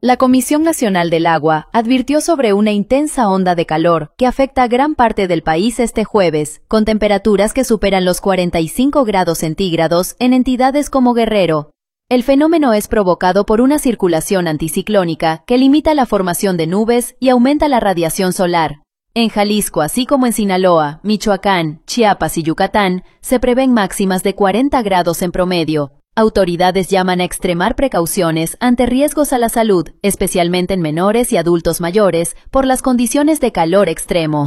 La Comisión Nacional del Agua advirtió sobre una intensa onda de calor que afecta a gran parte del país este jueves, con temperaturas que superan los 45 grados centígrados en entidades como Guerrero. El fenómeno es provocado por una circulación anticiclónica que limita la formación de nubes y aumenta la radiación solar. En Jalisco, así como en Sinaloa, Michoacán, Chiapas y Yucatán, se prevén máximas de 40 grados en promedio. Autoridades llaman a extremar precauciones ante riesgos a la salud, especialmente en menores y adultos mayores, por las condiciones de calor extremo.